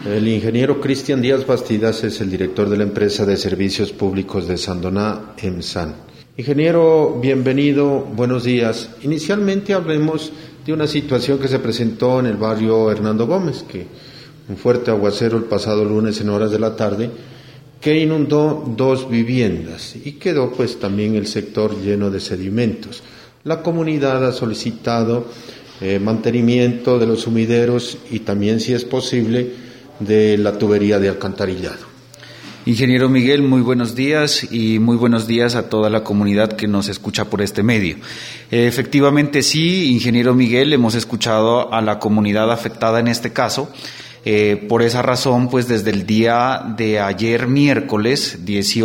El ingeniero Cristian Díaz Bastidas es el director de la empresa de servicios públicos de Sandoná, EMSAN. Ingeniero, bienvenido, buenos días. Inicialmente hablemos de una situación que se presentó en el barrio Hernando Gómez, que un fuerte aguacero el pasado lunes en horas de la tarde, que inundó 2 viviendas y quedó pues también el sector lleno de sedimentos. La comunidad ha solicitado mantenimiento de los sumideros y también, si es posible, de la tubería de alcantarillado. Ingeniero Miguel, muy buenos días y muy buenos días a toda la comunidad que nos escucha por este medio. Efectivamente sí, ingeniero Miguel, hemos escuchado a la comunidad afectada en este caso. Por esa razón, pues desde el día de ayer miércoles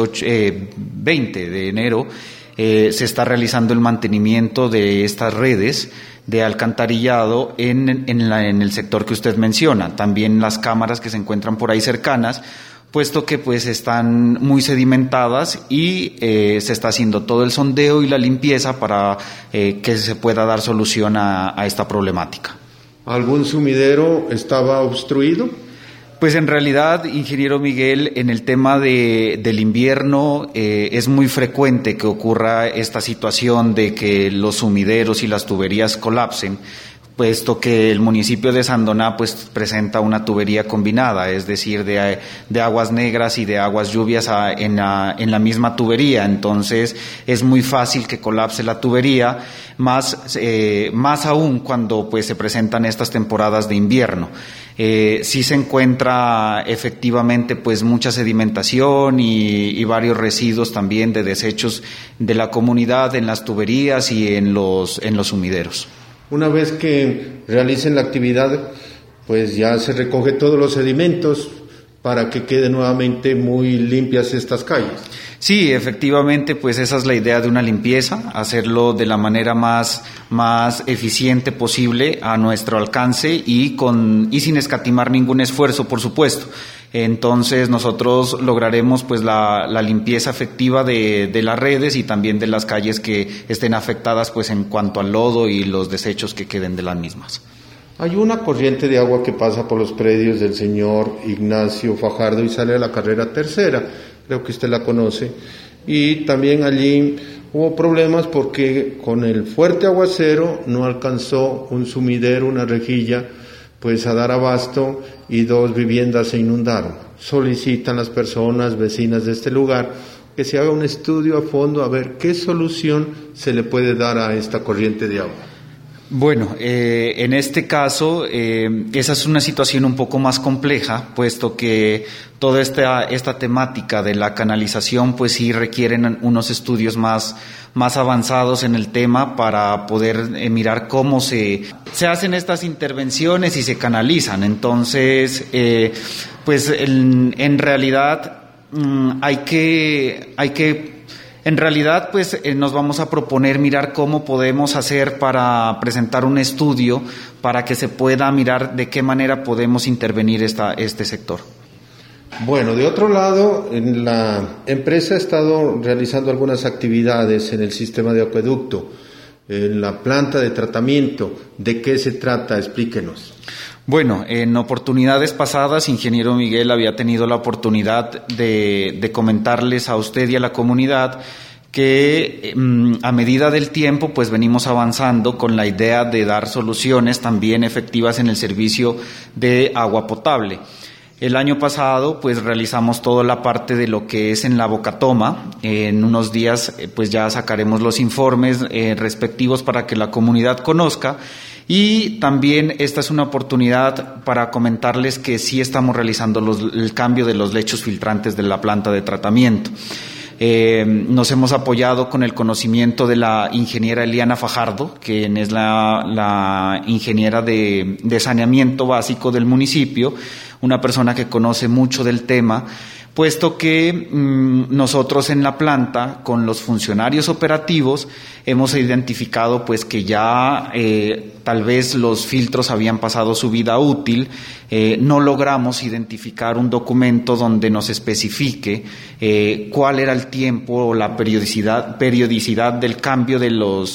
20 de enero se está realizando el mantenimiento de estas redes de alcantarillado en el sector que usted menciona. También las cámaras que se encuentran por ahí cercanas, puesto que pues están muy sedimentadas y se está haciendo todo el sondeo y la limpieza para que se pueda dar solución a esta problemática. ¿Algún sumidero estaba obstruido? Pues en realidad, ingeniero Miguel, en el tema del invierno es muy frecuente que ocurra esta situación de que los sumideros y las tuberías colapsen, puesto que el municipio de Sandoná pues presenta una tubería combinada, es decir, de aguas negras y de aguas lluvias en la misma tubería. Entonces es muy fácil que colapse la tubería, más aún cuando pues se presentan estas temporadas de invierno. Sí se encuentra efectivamente pues mucha sedimentación y varios residuos también de desechos de la comunidad en las tuberías y en los sumideros. Una vez que realicen la actividad, pues ya se recoge todos los sedimentos para que queden nuevamente muy limpias estas calles. Sí, efectivamente, pues esa es la idea de una limpieza, hacerlo de la manera más eficiente posible a nuestro alcance y sin escatimar ningún esfuerzo, por supuesto. Entonces nosotros lograremos pues la limpieza efectiva de las redes y también de las calles que estén afectadas pues en cuanto al lodo y los desechos que queden de las mismas. Hay una corriente de agua que pasa por los predios del señor Ignacio Fajardo y sale a la carrera tercera, creo que usted la conoce, y también allí hubo problemas porque con el fuerte aguacero no alcanzó un sumidero, una rejilla, pues a dar abasto y 2 viviendas se inundaron. Solicitan las personas vecinas de este lugar que se haga un estudio a fondo a ver qué solución se le puede dar a esta corriente de agua. Bueno, en este caso, esa es una situación un poco más compleja, puesto que toda esta temática de la canalización, pues sí requieren unos estudios más avanzados en el tema para poder mirar cómo se hacen estas intervenciones y se canalizan. Entonces, pues en realidad En realidad, pues nos vamos a proponer mirar cómo podemos hacer para presentar un estudio para que se pueda mirar de qué manera podemos intervenir este sector. Bueno, de otro lado, la empresa ha estado realizando algunas actividades en el sistema de acueducto, en la planta de tratamiento. ¿De qué se trata? Explíquenos. Bueno, en oportunidades pasadas, ingeniero Miguel había tenido la oportunidad de comentarles a usted y a la comunidad que a medida del tiempo pues venimos avanzando con la idea de dar soluciones también efectivas en el servicio de agua potable. El año pasado pues realizamos toda la parte de lo que es en la Bocatoma. En unos días pues ya sacaremos los informes respectivos para que la comunidad conozca. Y también esta es una oportunidad para comentarles que sí estamos realizando el cambio de los lechos filtrantes de la planta de tratamiento. Nos hemos apoyado con el conocimiento de la ingeniera Eliana Fajardo, quien es la ingeniera de saneamiento básico del municipio, una persona que conoce mucho del tema, puesto que nosotros en la planta, con los funcionarios operativos, hemos identificado pues que ya tal vez los filtros habían pasado su vida útil. No logramos identificar un documento donde nos especifique cuál era el tiempo o la periodicidad del cambio de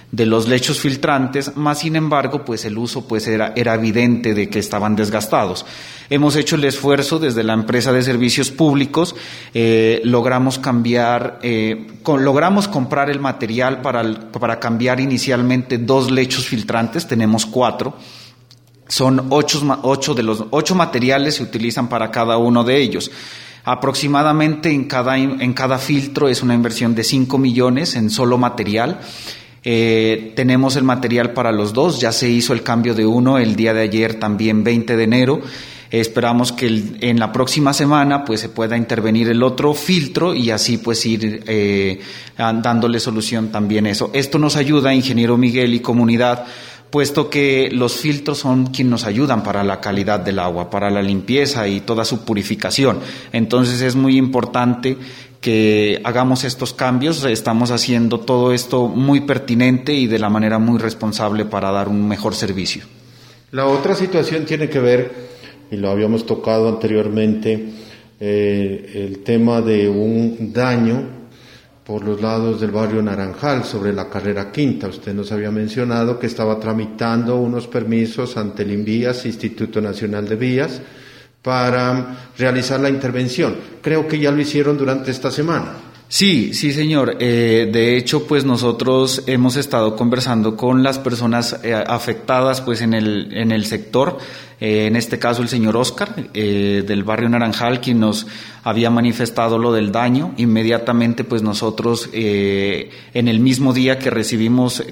los lechos filtrantes, más sin embargo, pues el uso pues era evidente de que estaban desgastados. Hemos hecho el esfuerzo desde la empresa de servicios públicos, logramos comprar el material para cambiar inicialmente 2 lechos filtrantes, tenemos 4. Son 8 de los 8 materiales se utilizan para cada uno de ellos. Aproximadamente en cada filtro es una inversión de 5 millones en solo material. Tenemos el material para los 2, ya se hizo el cambio de uno el día de ayer, también 20 de enero. Esperamos que en la próxima semana pues se pueda intervenir el otro filtro y así pues ir dándole solución también eso. Esto nos ayuda, ingeniero Miguel y comunidad, puesto que los filtros son quienes nos ayudan para la calidad del agua, para la limpieza y toda su purificación. Entonces es muy importante que hagamos estos cambios. Estamos haciendo todo esto muy pertinente y de la manera muy responsable para dar un mejor servicio. La otra situación tiene que ver, y lo habíamos tocado anteriormente, el tema de un daño por los lados del barrio Naranjal, sobre la carrera Quinta. Usted nos había mencionado que estaba tramitando unos permisos ante el INVÍAS, Instituto Nacional de Vías, para realizar la intervención. Creo que ya lo hicieron durante esta semana. Sí, señor. De hecho, pues nosotros hemos estado conversando con las personas afectadas, pues en el sector. En este caso, el señor Oscar, del barrio Naranjal, quien nos había manifestado lo del daño. Inmediatamente, pues nosotros, en el mismo día que recibimos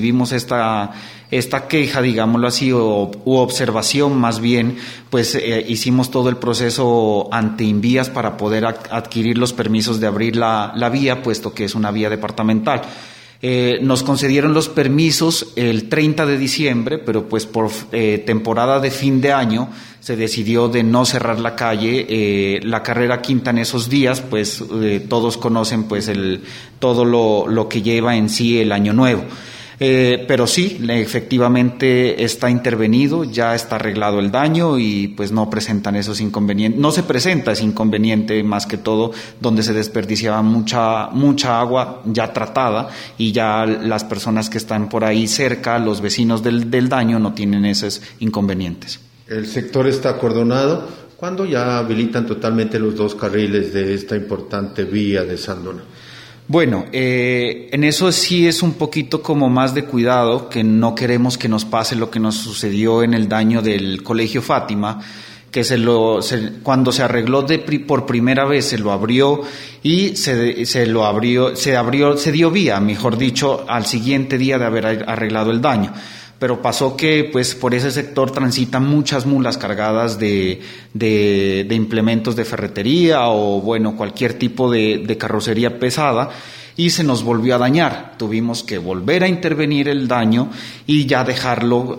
esta queja, digámoslo así, u observación más bien, pues hicimos todo el proceso ante INVÍAS para poder adquirir los permisos de abrir la vía, puesto que es una vía departamental. Nos concedieron los permisos el 30 de diciembre, pero pues por temporada de fin de año se decidió de no cerrar la calle, la carrera Quinta en esos días, pues todos conocen pues todo lo que lleva en sí el año nuevo. Pero sí, efectivamente está intervenido, ya está arreglado el daño y pues no presentan esos inconvenientes, no se presenta ese inconveniente, más que todo donde se desperdiciaba mucha agua ya tratada y ya las personas que están por ahí cerca, los vecinos del daño, no tienen esos inconvenientes. El sector está acordonado. ¿Cuándo ya habilitan totalmente los 2 carriles de esta importante vía de Sandona? Bueno, en eso sí es un poquito como más de cuidado, que no queremos que nos pase lo que nos sucedió en el daño del Colegio Fátima, que cuando se arregló por primera vez se lo abrió y se dio vía, mejor dicho, al siguiente día de haber arreglado el daño. Pero pasó que pues por ese sector transitan muchas mulas cargadas de implementos de ferretería o bueno, cualquier tipo de carrocería pesada, y se nos volvió a dañar. Tuvimos que volver a intervenir el daño y ya dejarlo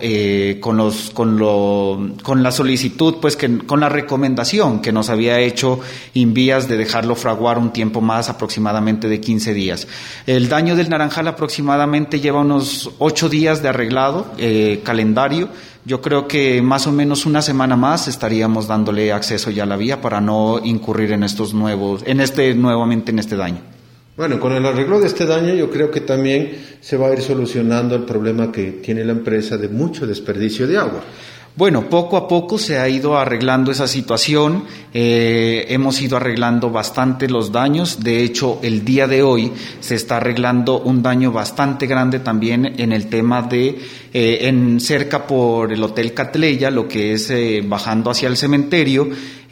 con la solicitud, pues con la recomendación que nos había hecho INVÍAS de dejarlo fraguar un tiempo más, aproximadamente de 15 días. El daño del Naranjal aproximadamente lleva unos 8 días de arreglado, calendario. Yo creo que más o menos una semana más estaríamos dándole acceso ya a la vía para no incurrir nuevamente en este daño. Bueno, con el arreglo de este daño yo creo que también se va a ir solucionando el problema que tiene la empresa de mucho desperdicio de agua. Bueno, poco a poco se ha ido arreglando esa situación, hemos ido arreglando bastante los daños. De hecho, el día de hoy se está arreglando un daño bastante grande también en el tema de cerca por el Hotel Catleya, lo que es bajando hacia el cementerio.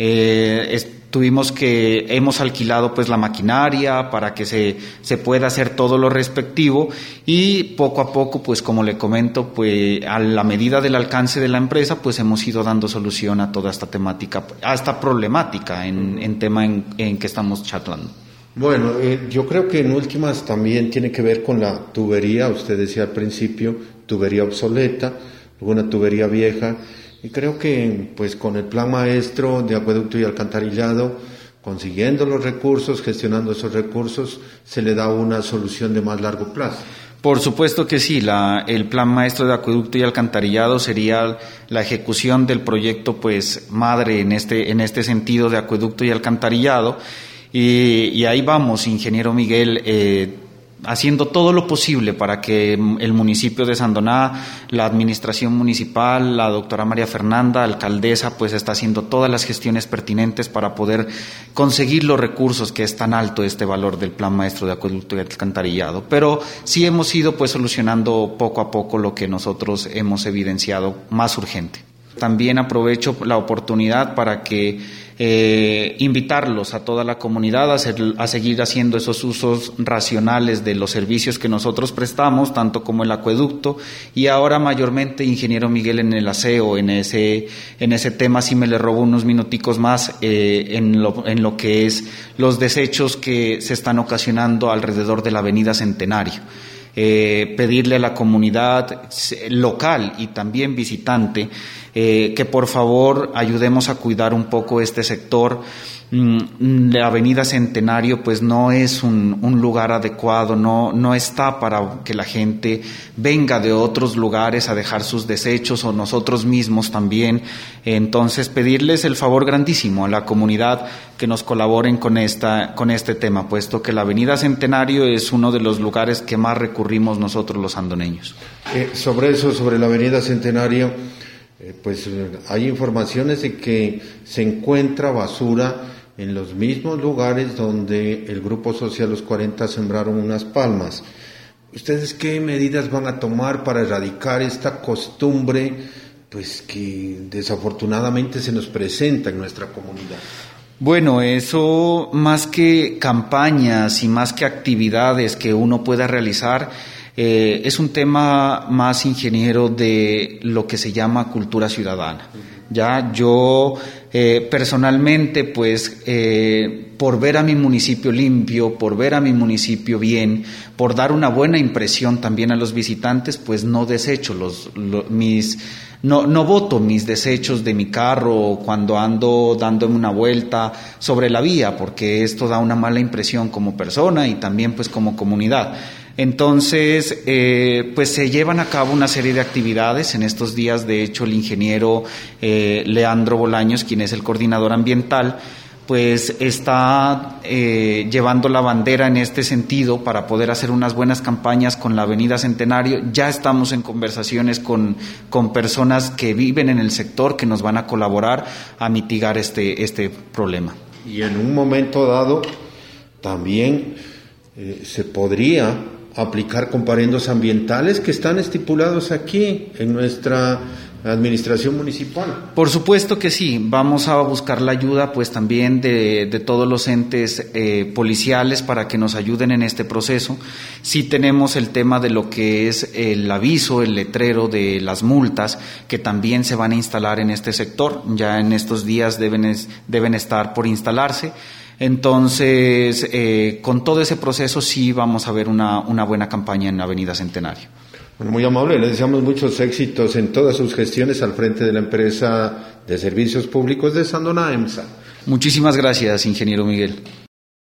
Hemos alquilado pues la maquinaria para que se pueda hacer todo lo respectivo, y poco a poco, pues como le comento, pues a la medida del alcance de la empresa, pues hemos ido dando solución a toda esta temática, a esta problemática en tema en que estamos charlando. Bueno, yo creo que en últimas también tiene que ver con la tubería. Usted decía al principio, tubería obsoleta, alguna tubería vieja. Y creo que pues con el plan maestro de acueducto y alcantarillado, consiguiendo los recursos, gestionando esos recursos, se le da una solución de más largo plazo. Por supuesto que sí, el plan maestro de acueducto y alcantarillado sería la ejecución del proyecto pues madre en este sentido de acueducto y alcantarillado, y ahí vamos, ingeniero Miguel. haciendo todo lo posible para que el municipio de Sandoná, la administración municipal, la doctora María Fernanda, alcaldesa, pues está haciendo todas las gestiones pertinentes para poder conseguir los recursos, que es tan alto este valor del Plan Maestro de Acueducto y Alcantarillado. Pero sí hemos ido pues solucionando poco a poco lo que nosotros hemos evidenciado más urgente. También aprovecho la oportunidad para que invitarlos a toda la comunidad a seguir haciendo esos usos racionales de los servicios que nosotros prestamos, tanto como el acueducto, y ahora mayormente, ingeniero Miguel, en el aseo, en ese tema sí me le robo unos minuticos más, en lo que es los desechos que se están ocasionando alrededor de la Avenida Centenario. Pedirle a la comunidad local y también visitante que por favor ayudemos a cuidar un poco este sector. La Avenida Centenario pues no es un lugar adecuado, no está para que la gente venga de otros lugares a dejar sus desechos, o nosotros mismos también. Entonces pedirles el favor grandísimo a la comunidad que nos colaboren con este tema, puesto que la Avenida Centenario es uno de los lugares que más recurrimos nosotros los sandoneños. Sobre la Avenida Centenario, pues hay informaciones de que se encuentra basura en los mismos lugares donde el Grupo Social Los 40 sembraron unas palmas. ¿Ustedes qué medidas van a tomar para erradicar esta costumbre, pues que desafortunadamente se nos presenta en nuestra comunidad? Bueno, eso más que campañas y más que actividades que uno pueda realizar, es un tema más, ingeniero, de lo que se llama cultura ciudadana. Ya yo personalmente, pues por ver a mi municipio limpio, por ver a mi municipio bien, por dar una buena impresión también a los visitantes, pues no desecho no boto mis desechos de mi carro cuando ando dándome una vuelta sobre la vía, porque esto da una mala impresión como persona y también pues como comunidad. Entonces, pues se llevan a cabo una serie de actividades. En estos días, de hecho, el ingeniero Leandro Bolaños, quien es el coordinador ambiental, pues está llevando la bandera en este sentido para poder hacer unas buenas campañas con la Avenida Centenario. Ya estamos en conversaciones con personas que viven en el sector que nos van a colaborar a mitigar este problema. Y en un momento dado también se podría aplicar comparendos ambientales que están estipulados aquí en nuestra administración municipal. Por supuesto que sí, vamos a buscar la ayuda pues también de todos los entes policiales para que nos ayuden en este proceso. Sí tenemos el tema de lo que es el aviso, el letrero de las multas que también se van a instalar en este sector, ya en estos días deben estar por instalarse. Entonces, con todo ese proceso sí vamos a ver una buena campaña en la Avenida Centenario. Bueno, muy amable, le deseamos muchos éxitos en todas sus gestiones al frente de la empresa de servicios públicos de Sandoná, EMSA. Muchísimas gracias, ingeniero Miguel.